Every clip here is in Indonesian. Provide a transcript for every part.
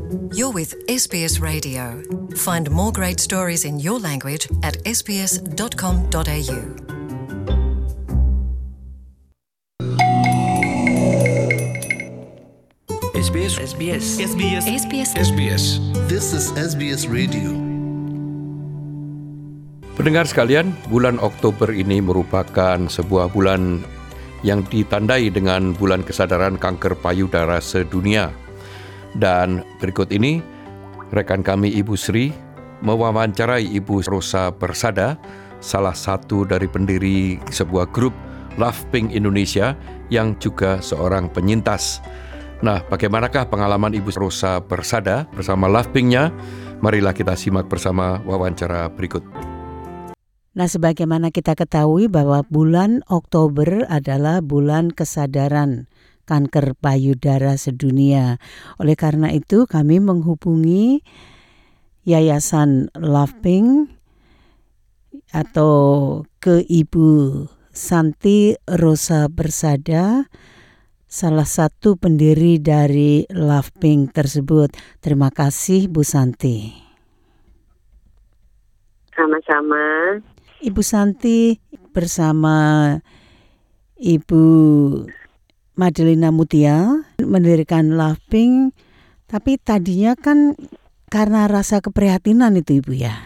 You're with SBS Radio. Find more great stories in your language at sbs.com.au. SBS. This is SBS Radio. Pendengar sekalian, bulan Oktober ini merupakan sebuah bulan yang ditandai dengan bulan kesadaran kanker payudara sedunia. Dan berikut ini, rekan kami Ibu Sri mewawancarai Ibu Rosa Persada, salah satu dari pendiri sebuah grup Love Pink Indonesia yang juga seorang penyintas. Nah, bagaimanakah pengalaman Ibu Rosa Persada bersama Love Pink-nya? Marilah kita simak bersama wawancara berikut. Nah, sebagaimana kita ketahui bahwa bulan Oktober adalah bulan kesadaran kanker payudara sedunia. Oleh karena itu, kami menghubungi Yayasan Love Pink atau ke Ibu Santi Rosa Persada, salah satu pendiri dari Love Pink tersebut. Terima kasih, Bu Santi. Sama-sama. Ibu Santi bersama Ibu Madalina Mutia mendirikan Love Pink, tapi tadinya kan karena rasa keprihatinan itu, Ibu, ya?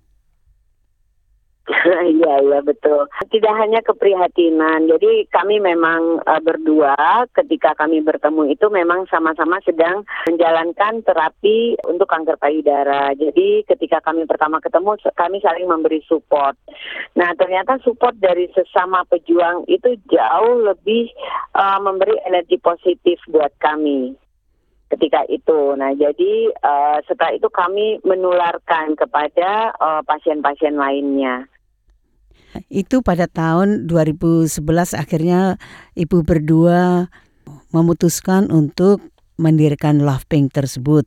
Iya betul. Tidak hanya keprihatinan. Jadi kami memang berdua ketika kami bertemu itu memang sama-sama sedang menjalankan terapi untuk kanker payudara. Jadi ketika kami pertama ketemu kami saling memberi support. Nah, ternyata support dari sesama pejuang itu jauh lebih memberi energi positif buat kami ketika itu. Nah, jadi setelah itu kami menularkan kepada pasien-pasien lainnya. Itu pada tahun 2011 akhirnya Ibu berdua memutuskan untuk mendirikan Love Pink tersebut.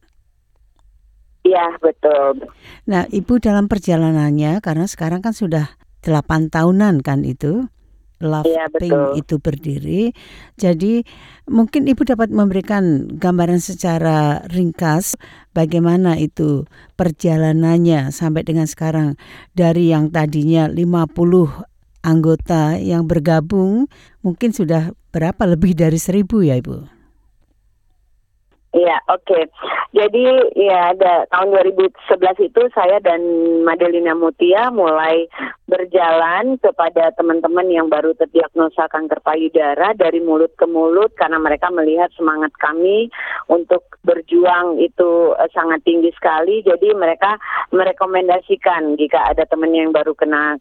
Iya, betul. Nah, Ibu dalam perjalanannya, karena sekarang kan sudah 8 tahunan kan itu Love Pink itu berdiri. Jadi mungkin Ibu dapat memberikan gambaran secara ringkas bagaimana itu perjalanannya sampai dengan sekarang. Dari yang tadinya 50 anggota yang bergabung, mungkin sudah berapa, lebih dari 1.000 ya, Ibu? Iya, oke. Jadi ya tahun 2011 itu saya dan Madalina Mutia mulai berjalan kepada teman-teman yang baru terdiagnosa kanker payudara dari mulut ke mulut karena mereka melihat semangat kami untuk berjuang itu sangat tinggi sekali. Jadi mereka merekomendasikan jika ada teman yang baru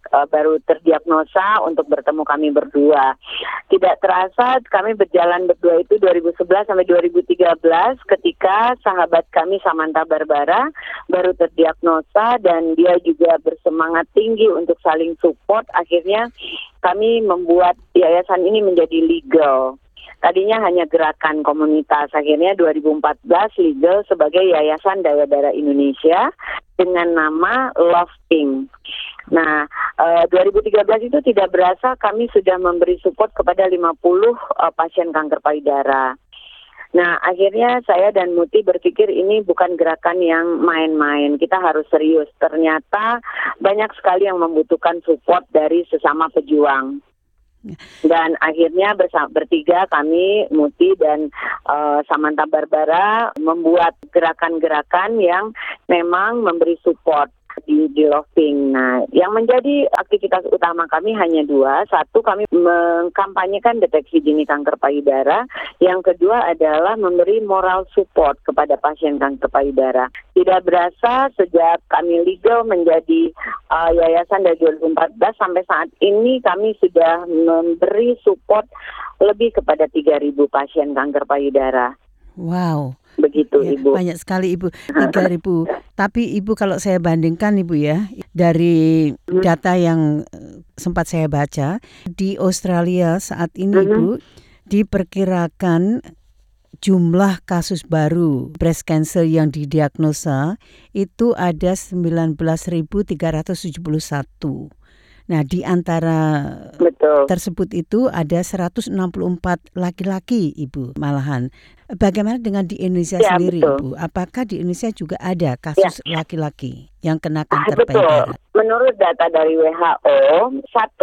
terdiagnosa untuk bertemu kami berdua. Tidak terasa kami berjalan berdua itu 2011 sampai 2013 ketika sahabat kami Samantha Barbara baru terdiagnosa dan dia juga bersemangat tinggi untuk saling support. Akhirnya kami membuat yayasan ini menjadi legal. Tadinya hanya gerakan komunitas, akhirnya 2014 legal sebagai Yayasan Daya Darah Indonesia dengan nama Love Pink. Nah, 2013 itu tidak berasa kami sudah memberi support kepada 50 pasien kanker payudara. Nah, akhirnya saya dan Muti berpikir ini bukan gerakan yang main-main, kita harus serius. Ternyata banyak sekali yang membutuhkan support dari sesama pejuang. Dan akhirnya bertiga kami, Muti dan Samantha Barbara, membuat gerakan-gerakan yang memang memberi support di Love Pink. Nah, yang menjadi aktivitas utama kami hanya dua. Satu, kami mengkampanyekan deteksi dini kanker payudara. Yang kedua adalah memberi moral support kepada pasien kanker payudara. Tidak berasa sejak kami legal menjadi yayasan dari 2014 sampai saat ini kami sudah memberi support lebih kepada 3.000 pasien kanker payudara. Wow. Begitu, ya, Ibu. Banyak sekali, Ibu. 3.000. Tapi Ibu, kalau saya bandingkan, Ibu, ya, dari data yang sempat saya baca, di Australia saat ini, Ibu, diperkirakan jumlah kasus baru breast cancer yang didiagnosa itu ada 19.371. Nah, di antara tersebut itu ada 164 laki-laki, Ibu, malahan. Bagaimana dengan di Indonesia sendiri, Ibu? Apakah di Indonesia juga ada kasus laki-laki yang kena kanker payudara? Menurut data dari WHO,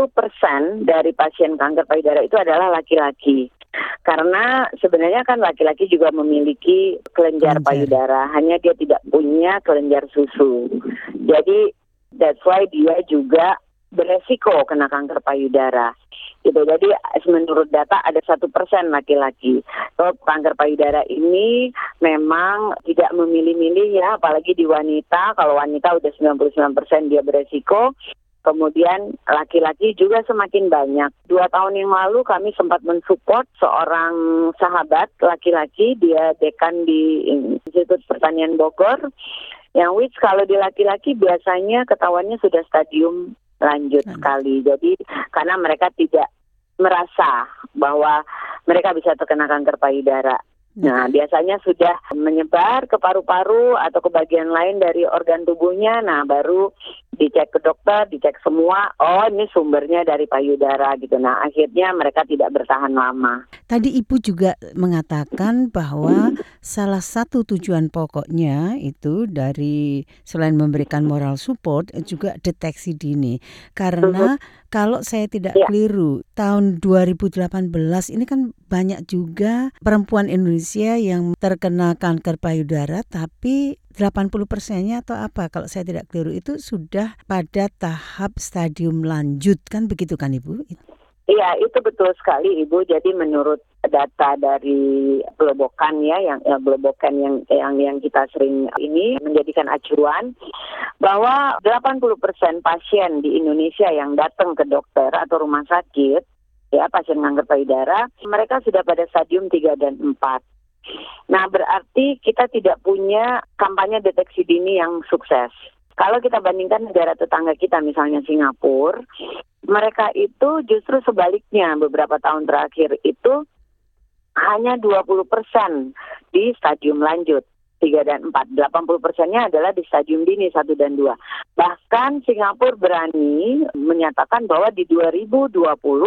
1% dari pasien kanker payudara itu adalah laki-laki. Karena sebenarnya kan laki-laki juga memiliki kelenjar payudara, hanya dia tidak punya kelenjar susu. Jadi that's why dia juga beresiko kena kanker payudara. Gitu. Jadi menurut data ada 1% laki-laki. So, kanker payudara ini memang tidak memilih-milih ya, apalagi di wanita. Kalau wanita udah 99% dia beresiko. Kemudian laki-laki juga semakin banyak. 2 tahun yang lalu kami sempat mensupport seorang sahabat laki-laki, dia dekan di Institut Pertanian Bogor, yang which kalau di laki-laki biasanya ketahuannya sudah stadium lanjut sekali. Jadi karena mereka tidak merasa bahwa mereka bisa terkena kanker payudara. Nah, biasanya sudah menyebar ke paru-paru atau ke bagian lain dari organ tubuhnya. Nah, baru dicek ke dokter, dicek semua. Oh, ini sumbernya dari payudara gitu. Nah, akhirnya mereka tidak bertahan lama. Tadi Ibu juga mengatakan bahwa salah satu tujuan pokoknya itu dari selain memberikan moral support juga deteksi dini. Karena kalau saya tidak keliru, tahun 2018 ini kan banyak juga perempuan Indonesia yang terkena kanker payudara, tapi 80%-nya atau apa, kalau saya tidak keliru itu sudah pada tahap stadium lanjut, kan begitu kan Ibu? Iya, itu betul sekali Ibu. Jadi menurut data dari Globokan ya, Globokan yang kita sering ini menjadikan acuan bahwa 80% pasien di Indonesia yang datang ke dokter atau rumah sakit, ya pasien kanker payudara, mereka sudah pada stadium 3 dan 4. Nah, berarti kita tidak punya kampanye deteksi dini yang sukses. Kalau kita bandingkan negara tetangga kita, misalnya Singapura, mereka itu justru sebaliknya beberapa tahun terakhir itu hanya 20% di stadium lanjut 3 dan 4. 80%-nya adalah di stadium dini 1 dan 2. Bahkan Singapura berani menyatakan bahwa di 2020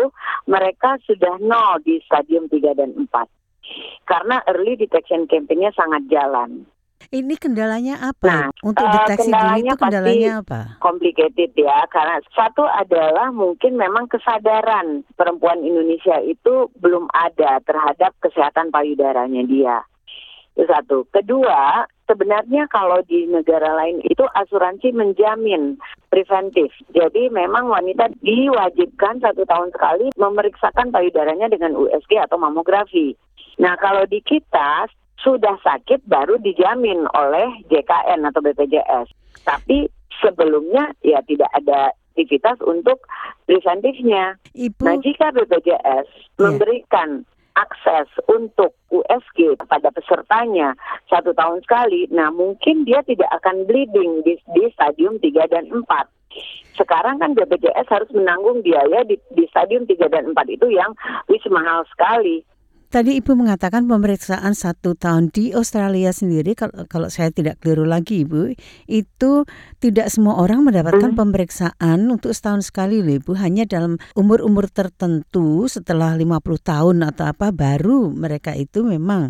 mereka sudah 0 di stadium 3 dan 4. Karena early detection campaign-nya sangat jalan. Ini kendalanya apa? Untuk deteksi dini itu kendalanya apa? Complicated ya, karena satu adalah mungkin memang kesadaran perempuan Indonesia itu belum ada terhadap kesehatan payudaranya dia. Itu satu. Kedua, sebenarnya kalau di negara lain itu asuransi menjamin preventif. Jadi memang wanita diwajibkan 1 tahun sekali memeriksakan payudaranya dengan USG atau mamografi. Nah, kalau di kita sudah sakit baru dijamin oleh JKN atau BPJS. Tapi sebelumnya ya tidak ada aktivitas untuk preventifnya. Nah, jika BPJS memberikan akses untuk USG pada pesertanya 1 tahun sekali, nah mungkin dia tidak akan bleeding di stadium 3 dan 4. Sekarang kan BPJS harus menanggung biaya di stadium 3 dan 4 itu yang mahal sekali. Tadi Ibu mengatakan pemeriksaan 1 tahun di Australia sendiri, kalau saya tidak keliru lagi Ibu, itu tidak semua orang mendapatkan pemeriksaan untuk setahun sekali loh Ibu. Hanya dalam umur-umur tertentu setelah 50 tahun atau apa baru mereka itu memang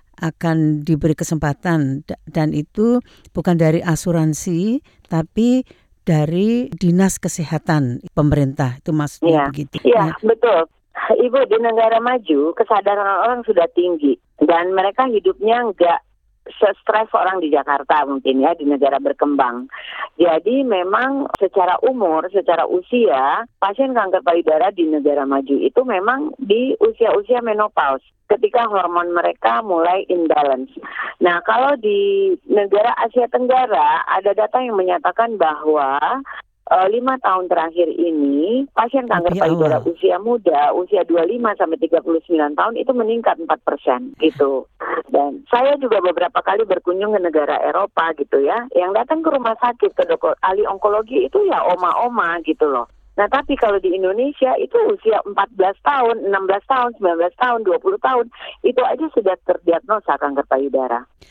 akan diberi kesempatan. Dan itu bukan dari asuransi tapi dari Dinas Kesehatan pemerintah, itu maksudnya begitu. Iya, betul. Ibu, di negara maju kesadaran orang sudah tinggi dan mereka hidupnya nggak se-stres orang di Jakarta mungkin ya, di negara berkembang. Jadi memang secara umur, secara usia, pasien kanker payudara di negara maju itu memang di usia-usia menopause, ketika hormon mereka mulai imbalance. Nah, kalau di negara Asia Tenggara ada data yang menyatakan bahwa 5 tahun terakhir ini pasien kanker payudara usia muda, usia 25 sampai 39 tahun itu meningkat 4% gitu. Dan saya juga beberapa kali berkunjung ke negara Eropa gitu ya, yang datang ke rumah sakit ke dokter ahli onkologi itu ya oma-oma gitu loh. Nah, tapi kalau di Indonesia itu usia 14 tahun, 16 tahun, 19 tahun, 20 tahun itu aja sudah terdiagnosa kanker payudara.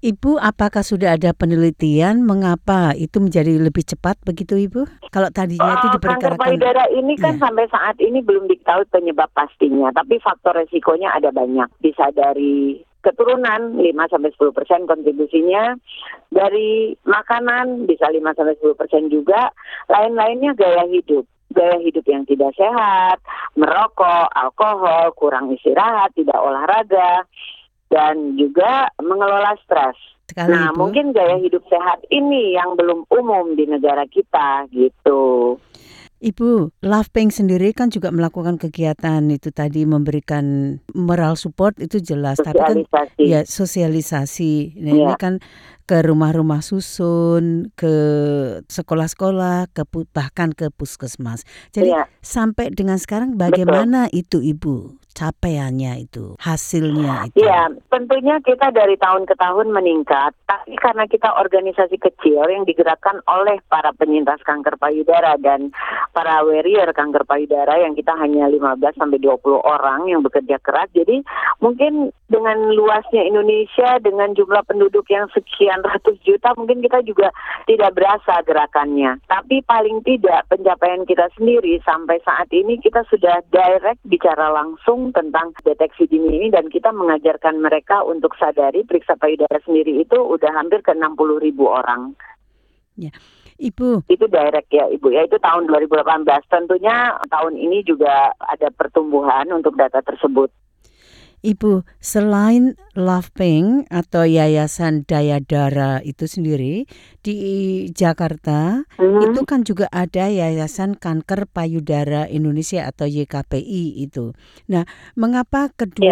Ibu, apakah sudah ada penelitian mengapa itu menjadi lebih cepat begitu Ibu? Kalau tadinya itu diperkirakan. Kanker payudara ini kan sampai saat ini belum diketahui penyebab pastinya, tapi faktor resikonya ada banyak. Bisa dari keturunan 5-10% kontribusinya, dari makanan bisa 5-10% juga, lain-lainnya gaya hidup. Gaya hidup yang tidak sehat, merokok, alkohol, kurang istirahat, tidak olahraga, dan juga mengelola stres. Nah, mungkin gaya hidup sehat ini yang belum umum di negara kita gitu. Ibu, Lovepink sendiri kan juga melakukan kegiatan itu tadi, memberikan moral support, itu jelas. Tapi kan ya sosialisasi. Nah, ini kan ke rumah-rumah susun, ke sekolah-sekolah, bahkan ke puskesmas. Jadi sampai dengan sekarang bagaimana itu Ibu? Capaiannya itu, hasilnya itu. Ya, tentunya kita dari tahun ke tahun meningkat, tapi karena kita organisasi kecil yang digerakkan oleh para penyintas kanker payudara dan para warrior kanker payudara yang kita hanya 15-20 orang yang bekerja keras. Jadi mungkin dengan luasnya Indonesia, dengan jumlah penduduk yang sekian ratus juta, mungkin kita juga tidak berasa gerakannya. Tapi paling tidak pencapaian kita sendiri sampai saat ini kita sudah direct bicara langsung tentang deteksi dini ini, dan kita mengajarkan mereka untuk sadari periksa payudara sendiri itu udah hampir ke 60.000 orang. Ya. Ibu. Itu direct ya Ibu ya, itu tahun 2018. Tentunya tahun ini juga ada pertumbuhan untuk data tersebut. Ibu, selain Lovepink atau Yayasan Daya Dara itu sendiri di Jakarta, itu kan juga ada Yayasan Kanker Payudara Indonesia atau YKPI itu. Nah, mengapa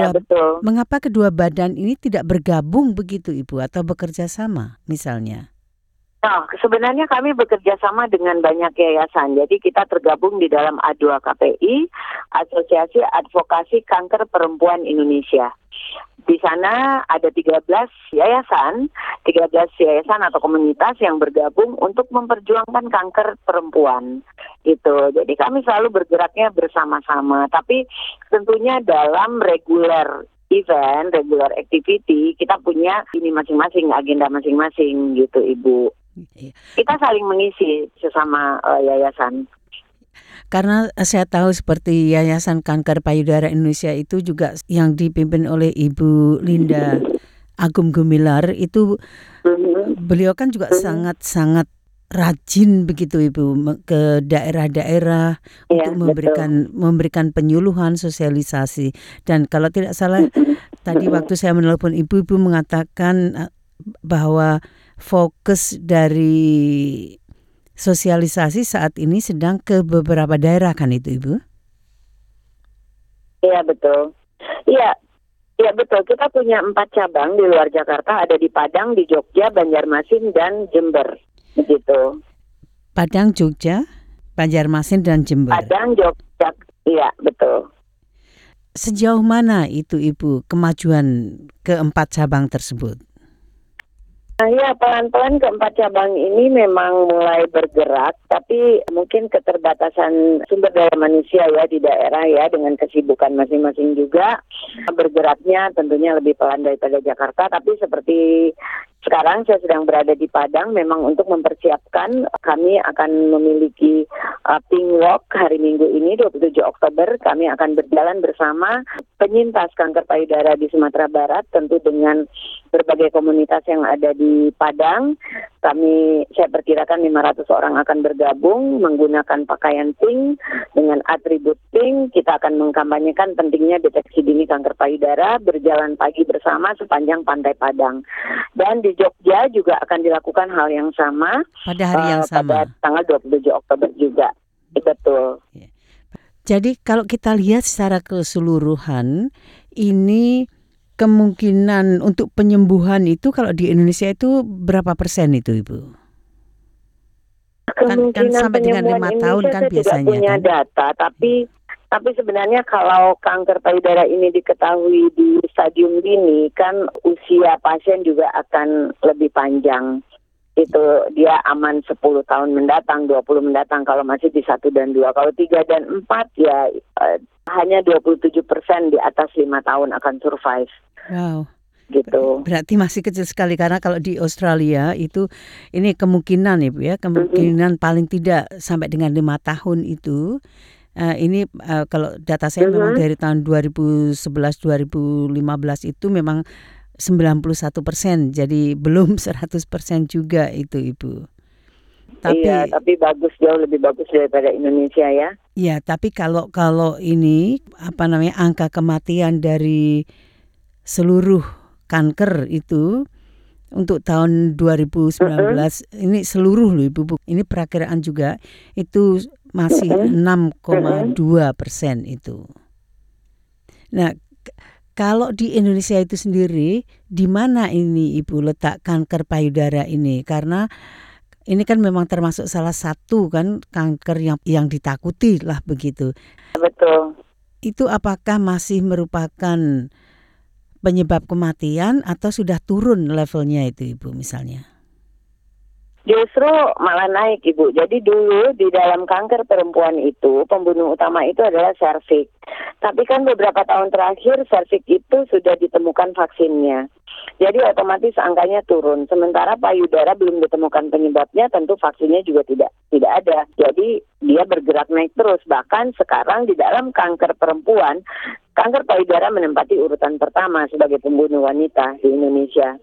kedua badan ini tidak bergabung begitu Ibu, atau bekerja sama misalnya? Nah, sebenarnya kami bekerja sama dengan banyak yayasan. Jadi kita tergabung di dalam A2KPI, Asosiasi Advokasi Kanker Perempuan Indonesia. Di sana ada 13 yayasan atau komunitas yang bergabung untuk memperjuangkan kanker perempuan. Gitu. Jadi kami selalu bergeraknya bersama-sama. Tapi tentunya dalam regular event, regular activity, kita punya ini masing-masing, agenda masing-masing gitu Ibu. Kita saling mengisi sesama yayasan. Karena saya tahu seperti Yayasan Kanker Payudara Indonesia itu juga yang dipimpin oleh Ibu Linda Agung Gumilar itu, beliau kan juga sangat-sangat rajin begitu Ibu ke daerah-daerah untuk memberikan penyuluhan, sosialisasi. Dan kalau tidak salah tadi waktu saya menelpon Ibu mengatakan bahwa fokus dari sosialisasi saat ini sedang ke beberapa daerah, kan itu Ibu? Iya betul. Iya betul. Kita punya 4 cabang di luar Jakarta, ada di Padang, di Jogja, Banjarmasin, dan Jember. Begitu. Padang, Jogja, Banjarmasin, dan Jember. Padang, Jogja, iya betul. Sejauh mana itu Ibu kemajuan ke 4 cabang tersebut? Ya, pelan-pelan ke-4 cabang ini memang mulai bergerak, tapi mungkin keterbatasan sumber daya manusia ya di daerah ya, dengan kesibukan masing-masing juga. Bergeraknya tentunya lebih pelan daripada Jakarta, tapi seperti sekarang saya sedang berada di Padang, memang untuk mempersiapkan kami akan memiliki Pink Walk hari Minggu ini 27 Oktober. Kami akan berjalan bersama penyintas kanker payudara di Sumatera Barat, tentu dengan berbagai komunitas yang ada di Padang. Saya perkirakan 500 orang akan bergabung menggunakan pakaian pink dengan atribut pink. Kita akan mengkampanyekan pentingnya deteksi dini kanker payudara, berjalan pagi bersama sepanjang Pantai Padang. Dan di Jogja juga akan dilakukan hal yang sama pada hari yang sama, pada tanggal 27 Oktober juga. Betul. Jadi kalau kita lihat secara keseluruhan, ini kemungkinan untuk penyembuhan itu kalau di Indonesia itu berapa persen itu Ibu? Kan sampai dengan 5 tahun kan biasanya. Saya tidak punya data, tapi sebenarnya kalau kanker payudara ini diketahui di stadium dini, kan usia pasien juga akan lebih panjang. Itu dia aman 10 tahun mendatang, 20 mendatang kalau masih di 1 dan 2. Kalau 3 dan 4 ya hanya 27% di atas 5 tahun akan survive. Wow. gitu. Berarti masih kecil sekali, karena kalau di Australia itu ini kemungkinan Ibu ya, kemungkinan paling tidak sampai dengan 5 tahun itu. Ini kalau data saya memang dari tahun 2011-2015 itu memang 91%, jadi belum 100% juga itu Ibu. Iya, tapi bagus, jauh lebih bagus daripada Indonesia ya. Ya, tapi kalau ini angka kematian dari seluruh kanker itu untuk tahun 2019 ini seluruh loh Ibu. Ini perakiraan juga itu masih 6,2% itu. Nah, kalau di Indonesia itu sendiri, di mana ini Ibu letak kanker payudara ini? Karena ini kan memang termasuk salah satu kan kanker yang ditakuti lah begitu. Betul. Itu apakah masih merupakan penyebab kematian atau sudah turun levelnya itu Ibu misalnya? Justru malah naik Ibu. Jadi dulu di dalam kanker perempuan itu pembunuh utama itu adalah serviks. Tapi kan beberapa tahun terakhir serviks itu sudah ditemukan vaksinnya. Jadi otomatis angkanya turun. Sementara payudara belum ditemukan penyebabnya, tentu vaksinnya juga tidak ada. Jadi dia bergerak naik terus. Bahkan sekarang di dalam kanker perempuan, kanker payudara menempati urutan pertama sebagai pembunuh wanita di Indonesia.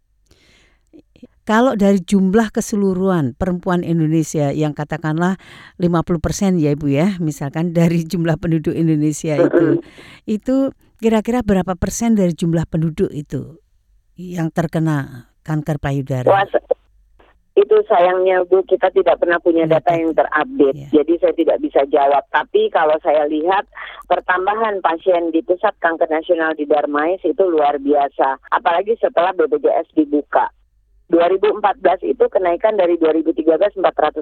Kalau dari jumlah keseluruhan perempuan Indonesia yang katakanlah 50% ya Ibu ya, misalkan dari jumlah penduduk Indonesia itu kira-kira berapa persen dari jumlah penduduk itu yang terkena kanker payudara? Wah, itu sayangnya Bu, kita tidak pernah punya data yang terupdate. Jadi saya tidak bisa jawab. Tapi kalau saya lihat pertambahan pasien di Pusat Kanker Nasional di Darmais itu luar biasa. Apalagi setelah BPJS dibuka. 2014 itu kenaikan dari 2013 400%.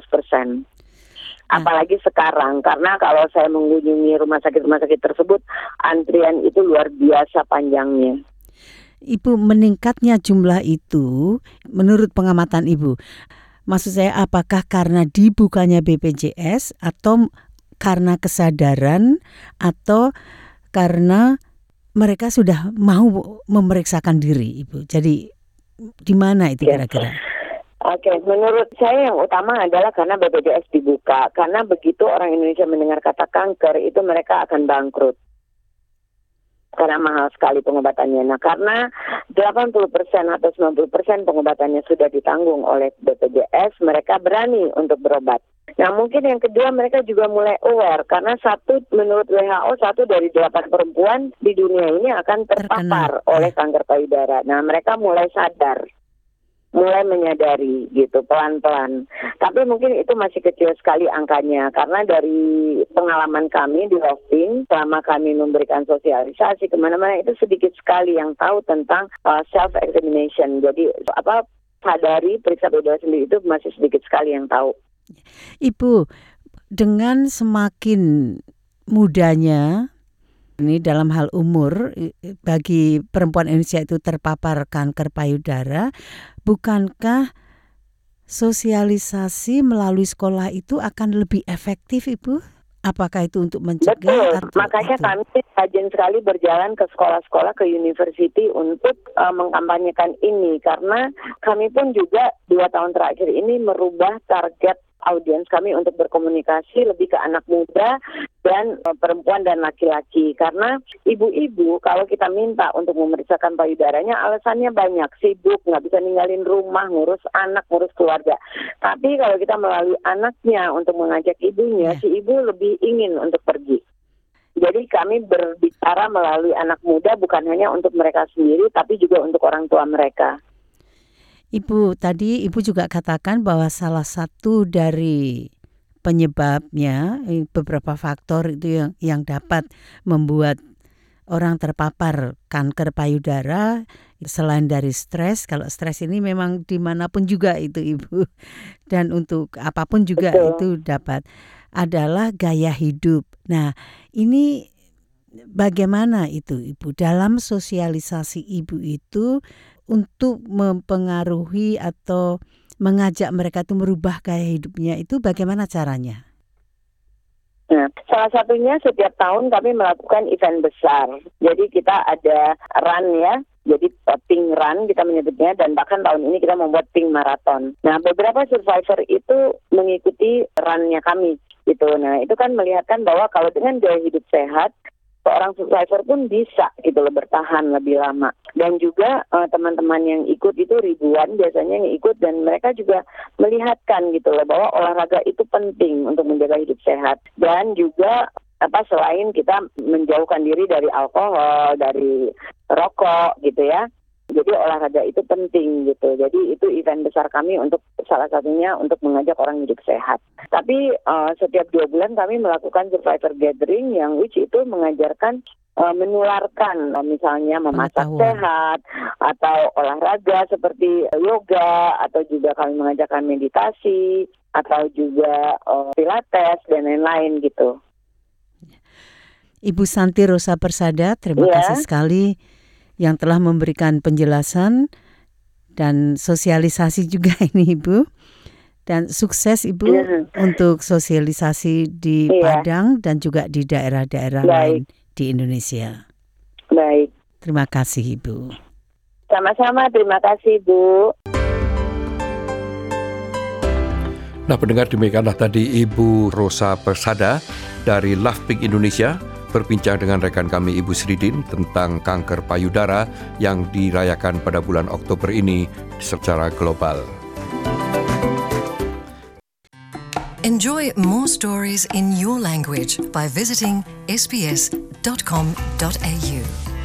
Apalagi sekarang, karena kalau saya mengunjungi rumah sakit tersebut, antrian itu luar biasa panjangnya. Ibu, meningkatnya jumlah itu menurut pengamatan Ibu, maksud saya apakah karena dibukanya BPJS atau karena kesadaran atau karena mereka sudah mau memeriksakan diri Ibu? Jadi di mana itu kira-kira? Oke, menurut saya yang utama adalah karena BPJS dibuka. Karena begitu orang Indonesia mendengar kata kanker, itu mereka akan bangkrut. Karena mahal sekali pengobatannya. Nah, karena 80% atau 90% pengobatannya sudah ditanggung oleh BPJS, mereka berani untuk berobat. Nah, mungkin yang kedua mereka juga mulai aware. Karena menurut WHO, 1 dari 8 perempuan di dunia ini akan terpapar oleh kanker payudara. Nah, mereka mulai sadar. Mulai menyadari gitu pelan-pelan. Tapi mungkin itu masih kecil sekali angkanya. Karena dari pengalaman kami di Lofting, selama kami memberikan sosialisasi kemana-mana, itu sedikit sekali yang tahu tentang self-examination. Jadi sadari periksa payudara sendiri itu masih sedikit sekali yang tahu. Ibu, dengan semakin mudanya ini dalam hal umur bagi perempuan Indonesia itu terpapar kanker payudara, bukankah sosialisasi melalui sekolah itu akan lebih efektif Ibu? Apakah itu untuk mencegah? Betul, makanya kami rajin sekali berjalan ke sekolah-sekolah, ke university untuk mengkampanyekan ini. Karena kami pun juga 2 tahun terakhir ini merubah target audiens kami untuk berkomunikasi lebih ke anak muda dan perempuan dan laki-laki. Karena ibu-ibu kalau kita minta untuk memeriksakan payudaranya, alasannya banyak, sibuk, nggak bisa ninggalin rumah, ngurus anak, ngurus keluarga. Tapi kalau kita melalui anaknya untuk mengajak ibunya, si ibu lebih ingin untuk pergi. Jadi kami berbicara melalui anak muda bukan hanya untuk mereka sendiri, tapi juga untuk orang tua mereka. Ibu, tadi Ibu juga katakan bahwa salah satu dari penyebabnya, beberapa faktor itu yang dapat membuat orang terpapar kanker payudara selain dari stres. Kalau stres ini memang dimanapun juga itu Ibu, dan untuk apapun juga itu dapat, adalah gaya hidup. Nah, ini bagaimana itu Ibu dalam sosialisasi Ibu itu untuk mempengaruhi atau mengajak mereka itu merubah gaya hidupnya, itu bagaimana caranya? Nah, salah satunya setiap tahun kami melakukan event besar. Jadi kita ada run ya, Jadi pink run kita menyebutnya, dan bahkan tahun ini kita membuat pink marathon. Nah, beberapa survivor itu mengikuti run-nya kami gitu. Nah, itu kan melihatkan bahwa kalau dengan gaya hidup sehat, seorang survivor pun bisa gitu loh bertahan lebih lama. Dan juga teman-teman yang ikut itu ribuan biasanya yang ikut, dan mereka juga melihatkan gitu loh bahwa olahraga itu penting untuk menjaga hidup sehat. Dan juga selain kita menjauhkan diri dari alkohol, dari rokok gitu ya. Jadi olahraga itu penting gitu. Jadi itu event besar kami untuk salah satunya untuk mengajak orang hidup sehat. Tapi setiap 2 bulan kami melakukan survivor gathering yang which itu mengajarkan menularkan misalnya memasak sehat atau olahraga seperti yoga, atau juga kami mengajarkan meditasi atau juga pilates dan lain-lain gitu. Ibu Santi Rosa Persada, terima kasih sekali yang telah memberikan penjelasan dan sosialisasi juga ini Ibu. Dan sukses Ibu untuk sosialisasi di Padang dan juga di daerah-daerah lain di Indonesia. Baik. Terima kasih Ibu. Sama-sama, terima kasih Bu. Nah, pendengar, demikianlah tadi Ibu Rosa Persada dari Love Pink Indonesia berbincang dengan rekan kami Ibu Sridin tentang kanker payudara yang dirayakan pada bulan Oktober ini secara global. Enjoy more stories in your language by visiting sbs.com.au.